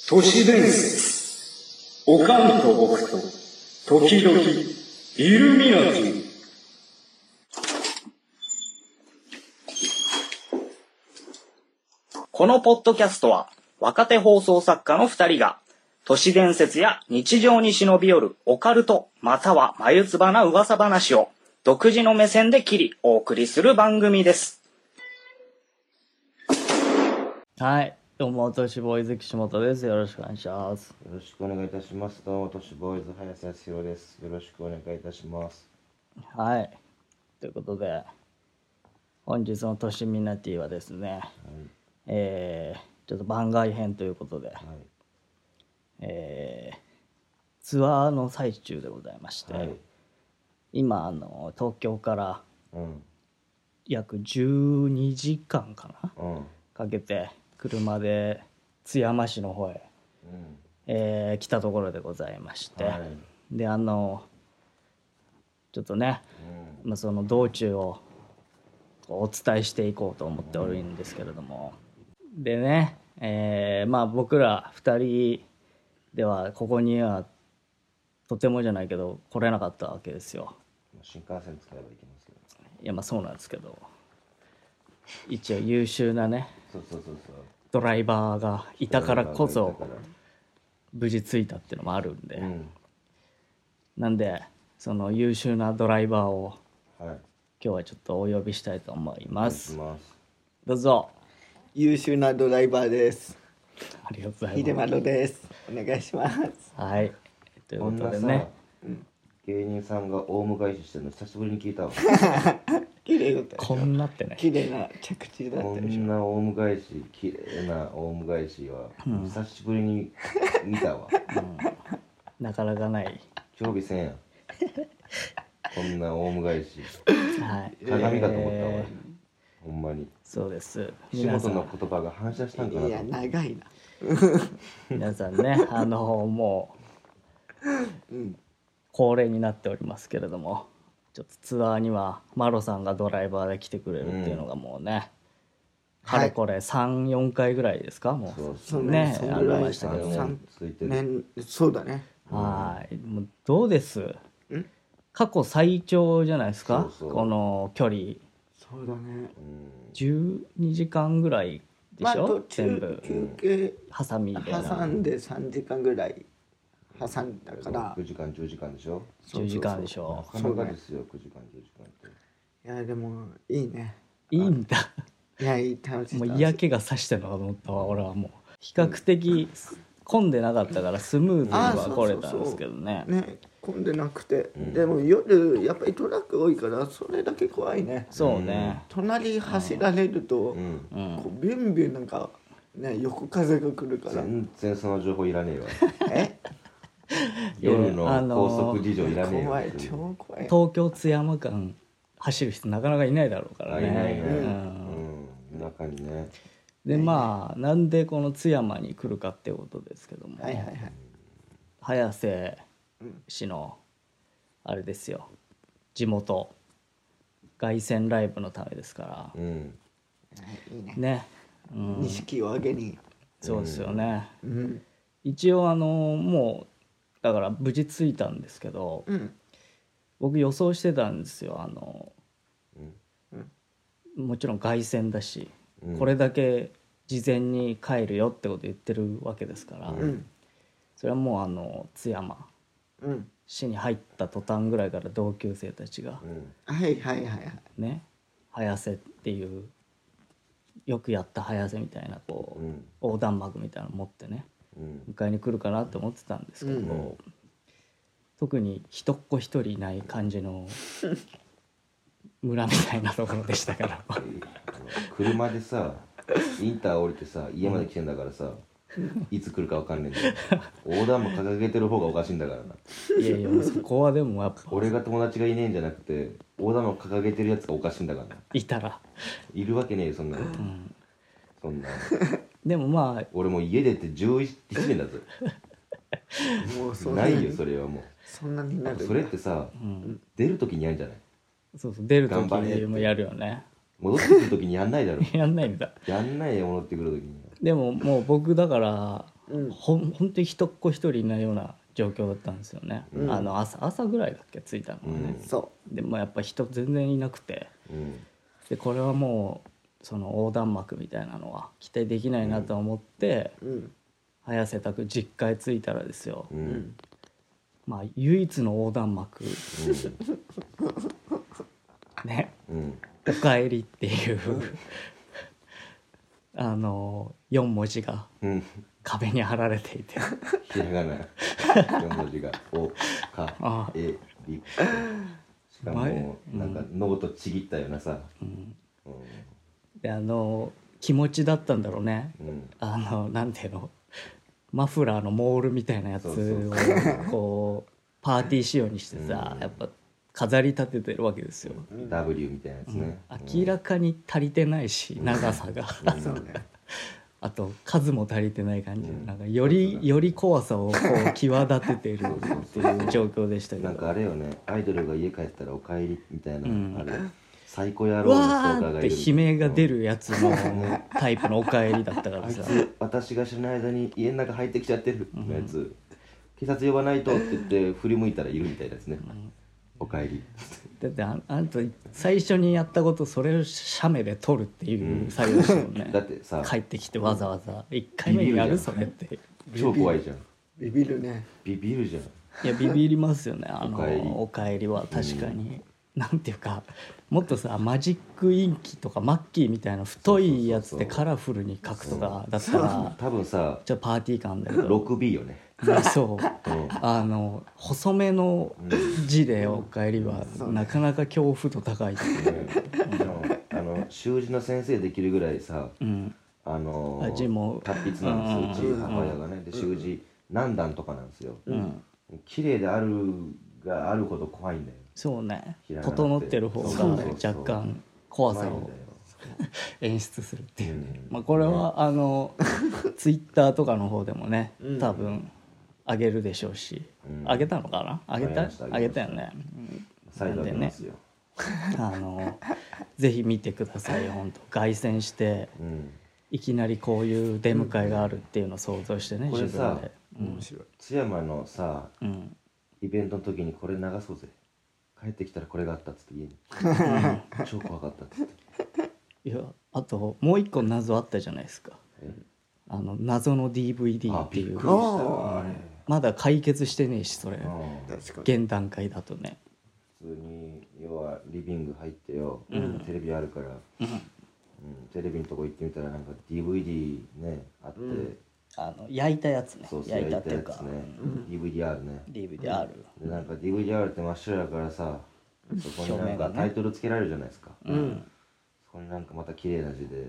都市伝説。おかんと僕と時々イルミナティ。 このポッドキャストは若手放送作家の2人が都市伝説や日常に忍び寄るオカルトまたは眉唾な噂話を独自の目線で切りお送りする番組です。 はい、どうも都市ボーイズ岸本です。よろしくお願いします。 よろしくお願いいたします。どうも都市ボーイズ早瀬康弘です。よろしくお願いいたします。 はい、ということで本日の都市ミナティはですね、ちょっと番外編ということで、ツアーの最中でございまして、今東京から約12時間かな、かけて車で津山市の方へ、来たところでございまして、でちょっとね、その道中をお伝えしていこうと思っておるんですけれども、でね、僕ら2人ではここにはとてもじゃないけど来れなかったわけですよ。 新幹線使えば行けますけど。 いやそうなんですけど、一応優秀なねドライバーがいたからこそ無事着いたっていうのもあるんで、なんでその優秀なドライバーを今日はちょっとお呼びしたいと思います。どうぞ。 優秀なドライバーです。 ありがとうございます。 秀丸です。お願いします。 はい、ということでね、 芸人さんがオウム返ししてるの久しぶりに聞いたわ。 綺麗だったでしょ。 こんなってね、 綺麗な着地だこったでしょ。 んなオウム返し、綺麗なオウム返しは久しぶりに見たわ。 なかなかない。 興味せんやん。こんなオウム返し。 はい、 鏡かと思ったわ。ほんまに。 そうです。 岸本の言葉が反射したんかなと。 いや長いな。 皆さんね、もう恒例になっておりますけれども、ちょっとツアーにはマロさんがドライバーで来てくれるっていうのがもうね、かれこれ 3,4 回ぐらいですか、もそううね、ありそんぐらいましたけども、 続いてる。 年そうだね。 はい、もうどうです？過去最長じゃないですか、 そうこの距離。 そうだね。 12時間ぐらいでしょ、 途全部中休憩挟みで挟んで3時間ぐらい挟んだから 9時間10時間でしょ。 10時間でしなょ。 かなかですよ、9時間10時間って。 いやでもいいね。 いいんだ。 いやいい楽しい。 もう嫌気がさしてるのかと思ったわ、俺は。もう比較的混んでなかったからスムーズには来れたんですけどね。 ね、混んでなくて、でも夜やっぱりトラック多いからそれだけ怖いね。 そうね、 隣走られると、こうビュンビュンなんかね横風が来るから。 全然その情報いらねえわ。 え夜の高速事情いらねえよ。 怖い、超怖い。 東京津山間走る人なかなかいないだろうからね。 いないね。中にね。 でなんでこの津山に来るかっていうことですけども、早瀬市のあれですよ、地元凱旋ライブのためですから、 いいね。 ね、 錦を上げに。 そうですよね。一応もうだから無事着いたんですけど、僕予想してたんですよ。もちろん凱旋だし、これだけ事前に帰るよってこと言ってるわけですから、それはもう津山市に入った途端ぐらいから同級生たちが、ね、早瀬っていうよくやった早瀬みたいなこう、横断幕みたいなの持ってね、迎えに来るかなと思ってたんですけど、特に一っ子一人いない感じの村みたいなところでしたから車でさ、インター降りてさ、家まで来てんだからさ、いつ来るか分かんねえんだよ。横断幕掲げてる方がおかしいんだからな。 いやいや、そこはでもやっぱ俺が友達がいねえんじゃなくて、横断幕掲げてるやつがおかしいんだからな。 いたらいるわけねえよ、そんなの。そんなでも俺もう家出て11年だぞ。 もうそんないよ、それはもう。 そんなになる。 それってさ、出る時にやるんじゃない？ そう出る時頑張れってもやるよね。 戻ってくる時にやんないだろ。 やんないんだ。 やんないよ、戻ってくる時に。 でももう僕だから本当に人っ子一人いないような状況だったんですよね、朝ぐらいだっけ着いたのはね、でもやっぱ人全然いなくて、でこれはもうその横断幕みたいなのは期待できないなと思って、早瀬拓実家へ着いたらですよ、まあ唯一の横断幕、ね、おかえりっていう4文字が壁に貼られていて、 ひらがな4文字が「おかえり」しかもなんかノートちぎったようなさ、 で気持ちだったんだろうね、なんていうの、マフラーのモールみたいなやつをこうパーティー仕様にしてさ、やっぱ飾り立ててるわけですよ、 W みたいなやつね、 明らかに足りてないし、長さがあと数も足りてない感じ、なんかより怖さをこう際立ててるっていう状況でしたけど、 なんかあれよね、アイドルが家帰ったらおかえりみたいな、あれ最高野郎のストーカーがいるって悲鳴が出るやつのタイプのおかえりだったからさ、 私が知らない間に家の中入ってきちゃってるのやつ、警察呼ばないとって言って振り向いたらいるみたいなやつね、おかえりだってあんた最初にやったことそれを写メで撮るっていう作業ですよね、 だってさ帰ってきてわざわざ1回目にやるそれって超怖いじゃん、 ビビるね。 ビビるじゃん。 いやビビりますよね、 おおかえりは確かに、なんていうかもっとさマジックインキとかマッキーみたいな太いやつでカラフルに書くとかだったら多分さちょっとパーティー感だけど 6B よね。 そう細めの字でおかえりはなかなか恐怖度高い、 習字の先生できるぐらいさ、 字も達筆なんですよ、うち母親がね。で習字何段とかなんですよ、綺麗であるがあるほど怖いんだよ。 そうね、整ってる方が若干怖さを演出するっていうね、まあこれはツイッターとかの方でもね多分上げるでしょうし、上げたのかな、上げたよね、 再度上げますよ。 ぜひ見てください。本当凱旋して、いきなりこういう出迎えがあるっていうのを想像してね、 これさ、 面白い。 津山のさ、イベントの時にこれ流そうぜ。帰ってきたらこれがあったっつって家に超怖かったっつって。 いや、あともう一個謎あったじゃないですか。謎の DVD っていう。まだ解決してねえし、それ現段階だとね。 普通に要はリビング入ってよ、テレビあるから、テレビのとこ行ってみたらなんか DVD ねあって、 焼いたやつね。 そう焼いたっていうか、 DVD ね。 DVD でなんか DVD って真っ白だからさ、そこになんかタイトルつけられるじゃないですか。そこになんかまた綺麗な字で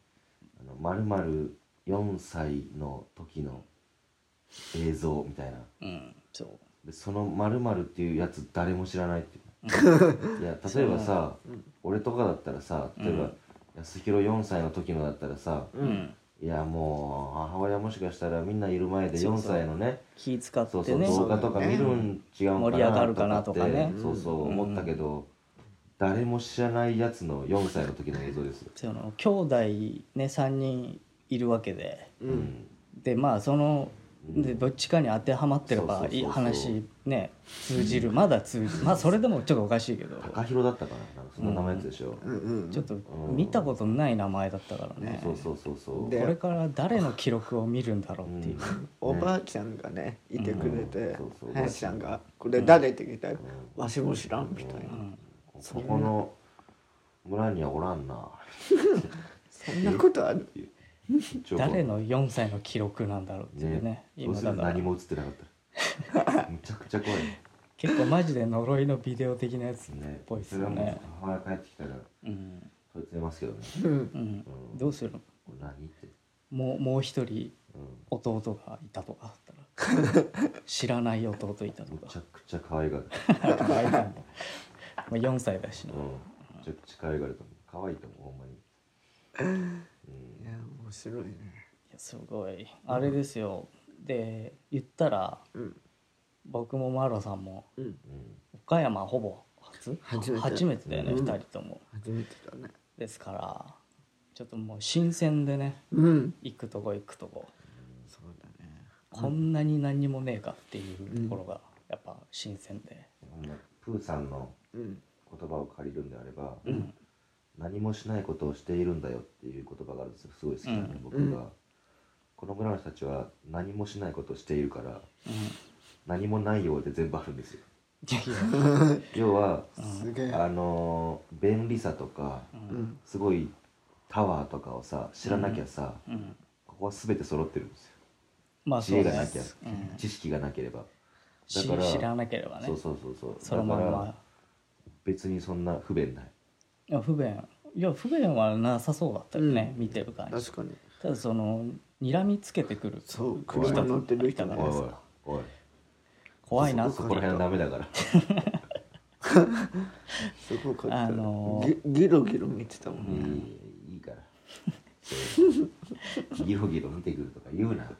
〇〇4歳の時の映像みたいな。そうでその〇〇っていうやつ誰も知らないっていういや例えばさ、俺とかだったらさ、例えば安弘4歳の時のだったらさ、いやもう母親もしかしたらみんないる前で4歳のね気使ってね、 動画とか見るん違うん盛り上がるかなとかね、 そう思ったけど、誰も知らないやつの4歳の時の映像ですよ。 その兄弟ね3人いるわけで、でまあそのでどっちかに当てはまってればいい話ね通じる、まだ通じる、まあそれでもちょっとおかしいけど、 高弘だったかな、そんな名前やつでしょ、 ちょっと見たことない名前だったからね。 そうこれから誰の記録を見るんだろうっていう、 おばあちゃんがねいてくれて、林ちゃんが「これ誰?」って聞いたら「わしも知らん」みたいな、 ここの村にはおらんなそんなことある誰の4歳の記録なんだろうっていうね。 今だから何も映ってなかったらむちゃくちゃ怖い。 結構マジで呪いのビデオ的なやつっぽいっすよね。 母親帰ってきたらそいつ出ますけどね。 どうするの？ 何ってもう一人弟がいたとかだったら知らない弟いたとか。 むちゃくちゃ可愛がる。 可愛いまあ4歳だしね。 めちゃくちゃ可愛がると思う。可愛いと思うほんまに。 いや面白いね。 いやすごいあれですよ。で言ったら、僕もマロさんも、岡山ほぼ初めてだよね、2人とも。 初めてだね。 ですからちょっともう新鮮でね、行くとこ。 そうだね。 こんなに何にもねえかっていうところがやっぱ新鮮で、 プーさんの言葉を借りるんであれば、何もしないことをしているんだよっていう言葉があるんですよ。すごい好きなの、僕が。この村の人たちは何もしないことをしているから、何もないようで全部あるんですよ。要はすげえ便利さとか、すごいタワーとかをさ知らなきゃさ、ここは全て揃ってるんですよ。 まあ知恵がなきゃ、知識がなければ、だから知らなければね、 そうそのまんだからま。 別にそんな不便ない。 いや不便はなさそうだったよね、見てる感じ。 確かに。 ただその睨みつけてくるそう車乗ってる人がおいおい怖いなってそこら辺はダメだからすごかった、ギロギロ見てたもんね、 いいからギロギロ見てくるとか言うな。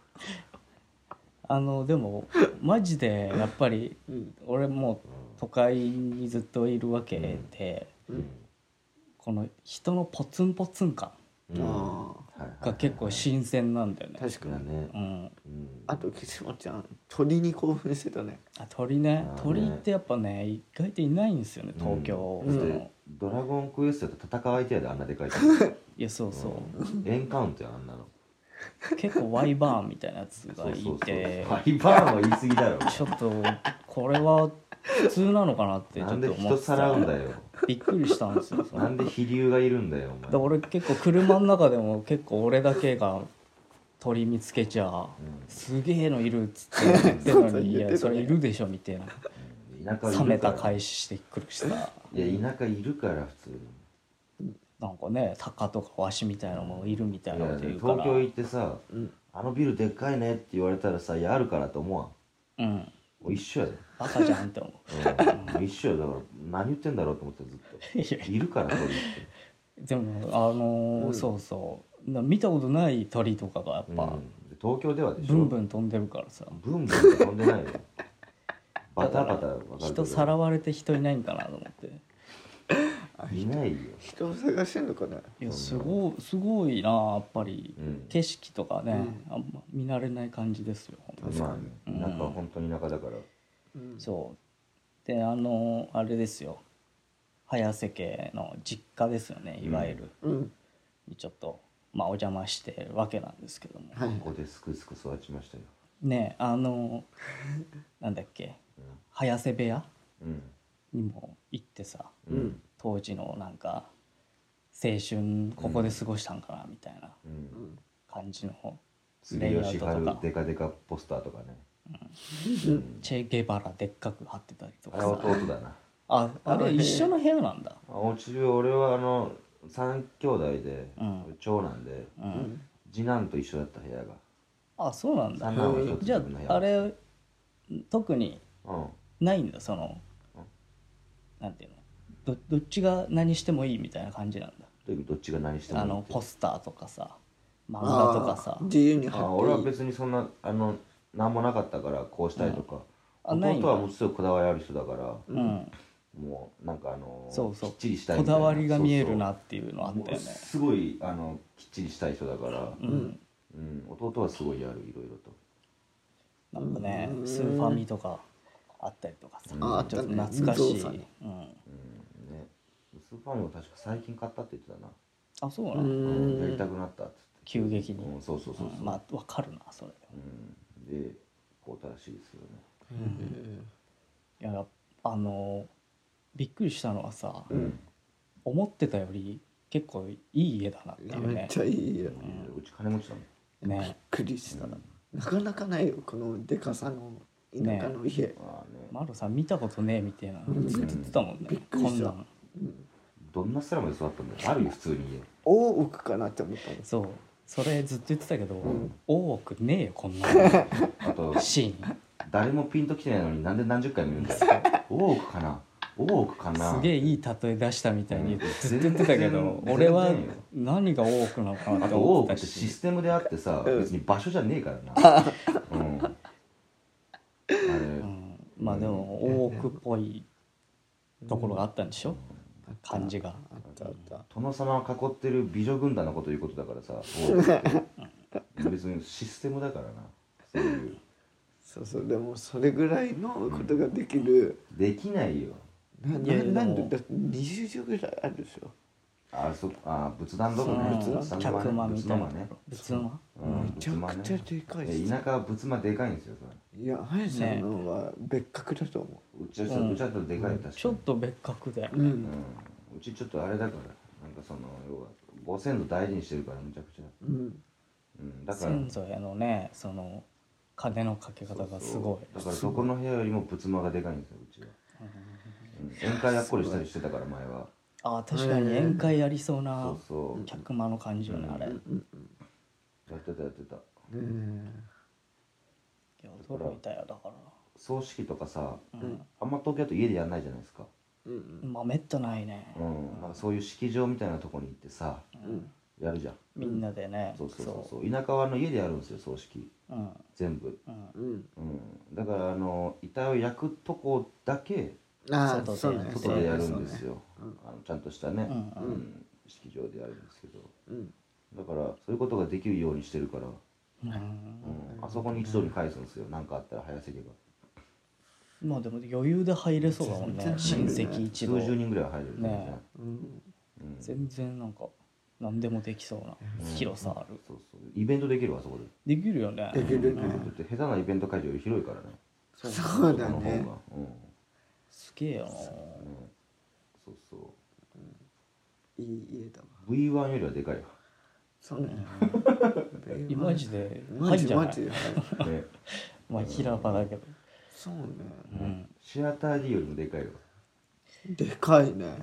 でもマジでやっぱり、俺も都会にずっといるわけで、この人のポツンポツン感が結構新鮮なんだよね。 確かにね。 あと岸本ちゃん鳥に興奮してたね。 鳥ね、鳥ってやっぱね意外といないんですよね、東京の。 ドラゴンクエストと戦う相手やであんなでかい。 いやそうそう、 エンカウントやあんなの。 結構ワイバーンみたいなやつがいて、 ワイバーンは言い過ぎだろ。 ちょっとこれは普通なのかなってちょっと思ってた。 なんで人さらうんだよ。 びっくりしたんですよ。 なんで飛竜がいるんだよお前。 俺結構車の中でも結構俺だけが鳥見つけちゃ、すげえのいるっつって言ってるのにいやそれいるでしょみたいな、冷めた返ししてくるしさ。 いや田舎いるから普通に。 なんかね鷹とかワシみたいなのもいるみたいなこと言うから、 東京行ってさ、あのビルでっかいねって言われたらさ、いやあるからと思わん。もう一緒やで。 バカじゃんって思う。 一緒やだから何言ってんだろうと思ってずっといるから鳥って。 でもそうそう見たことない鳥とかがやっぱ、 東京ではでしょ、 ブンブン飛んでるからさ。 ブンブンって飛んでないよ。バタバタ分かるけど人さらわれて人いないんかなと思って。 いないよ。 人を探してんのかな。 いやすごいなやっぱり、景色とかね、あんま見慣れない感じですよ。 まあね、田舎は本当に田舎だから。 そうであれですよ、早瀬家の実家ですよね、いわゆる、にちょっとお邪魔してるわけなんですけども、 ここですくすく育ちましたよね。なんだっけ、早瀬部屋にも行ってさ、当時のなんか青春ここで過ごしたんかなみたいな感じの杉吉春デカデカポスターとかね、 チェ・ゲバラでっかく貼ってたりとかさ。あれ弟だな。 あれ一緒の部屋なんだ。 俺は3兄弟で、長男で、次男と一緒だった部屋が。 そうなんだ。 三男は一つじゃ自分の部屋。 ああれ特にないんだ、そのなんていうの、どっちが何してもいいみたいな感じなんだ。 どっちが何してもいいって。 ポスターとかさ漫画とかさ自由に貼っていい。 俺は別にそんな何もなかったからこうしたいとか、弟はもうすごいこだわりある人だから、もうなんかそうそうきっちりしたいみたいな、 こだわりが見えるなっていうのあったよね。 すごいきっちりしたい人だから、弟はすごいやる、いろいろと。 なんかね、スーファミとかあったりとかさ、ちょっと懐かしい。 ね、スーファミも確か最近買ったって言ってたな。 あ、そうなの。 やりたくなったっつって急激に。 そうまあわかるなそれで。で買うたらしいですよね。 いやびっくりしたのはさ、思ってたより結構いい家だなっていうね。 めっちゃいい家。 うち金持ちだもんね。 びっくりした。なかなかないよこのでかさの田舎の家。 マロさん見たことねえみたいなずっと言ってたもんね。 びっくりした。 どんなスラムで育ったんだよ。あるよ普通に家。 大奥かなって思ったもん。 そう、それずっと言ってたけど、大奥ねえよこんなの。 あとシーン誰もピンときてないのになんで何十回も言うんだよ。大奥かな、大奥かな。 すげえいい例え出したみたいにずっと言ってたけど、俺は何が大奥なのかなってあと大思っ奥っててシし。 ステムであってさ、別に場所じゃねえからな。あれ、 まあでも大奥っぽいところがあったんでしょ、感じが。 あったあった。 殿様を囲ってる美女軍団のこと言うことだからさ、大奥って別にシステムだからな。 そういうそうそう、でもそれぐらいのことができる、 できないよ。 なんでだって20畳ぐらいあるでしょ。 仏壇とかね、 客間みたいなね、 仏間めちゃくちゃでかいし、 田舎は仏間でかいんですよ。 いや林さんのは別格だと思うちはちょっとでかい、確かにちょっと別格だよう。 ね。 うちちょっとあれだから、なんかその要はご先祖大事にしてるから、むちゃくちゃ、だから先祖へのね、その金のかけ方がすごい。 だからどこの部屋よりも仏間がでかいんですよ、うちは。宴会やっこりしたりしてたから前は。 確かに宴会やりそうなそう客間の感じよね、あれ。 やってた。 いや驚いたよ、だから。 葬式とかさ、あんま東京だと家でやんないじゃないですか。 まあめったないね。 なんかそういう式場みたいなとこに行ってさ、やるじゃん。 みんなでね。 そう田舎は家でやるんですよ、葬式。全部。だから遺体を焼くとこだけそうね、 外でやるんですよ。ちゃんとしたね、式場でやるんですけど、だからそういうことができるようにしてるから、あそこに一度に返すんですよ、何かあったら早すぎば。 まあでも余裕で入れそうだもんね、親戚一同数十人ぐらいは入れるね。全然なんか何でもできそうな広さある。 イベントできるわ、そこで。 できるよね。 できるね。 だって下手なイベント会場より広いからね。 そうだね。 すげえよな。 いい家だわ。 V1 よりはでかいわ。 そうね。 マジでマジでまあ平場だけど。 そうね。 シアター D よりもでかいわ。 でかいね。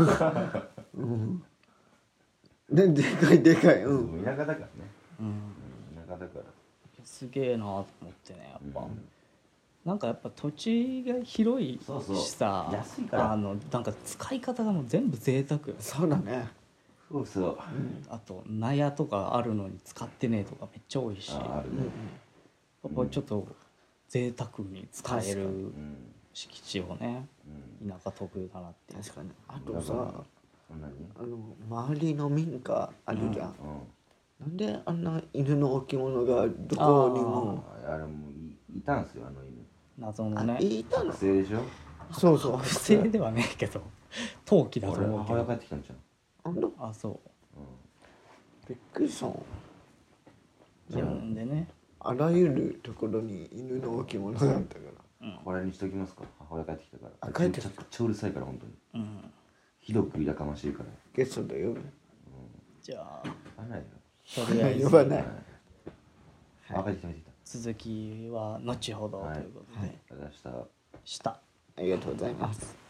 でかい。 田舎だからね。田舎だから。 すげえなと思ってね、やっぱ。なんかやっぱ土地が広いしさ、 安いからなんか使い方がもう全部贅沢よ。 そうだね。 そうあと納屋とかあるのに使ってねえとかめっちゃ多いし、 あるね。 やっぱちょっと贅沢に使える敷地をね、田舎特有だなっていう。 確かに。あとさ、周りの民家あるじゃん。なんであんな犬の置物がどこにも。 あれもいたんすよ、犬。 謎のね。 いたの。 学生でしょ。 そう。 不正ではねえけど陶器だと思うけ母親ど。 帰ってきたんじゃん。 あ、そうびっくりしたもん。 自分でね。 あらゆるところに犬の置物があったから。 これにしときますか。母親帰ってきたから。 帰ってきた。 めちゃくちゃうるさいから本当に。ひどくやかましいから。 ゲストで呼ぶ。 じゃあ呼ばないよ。 とりあえず呼ばない。 帰ってきた。 続きは後ほどということでありがとうございました。 した。 ありがとうございます。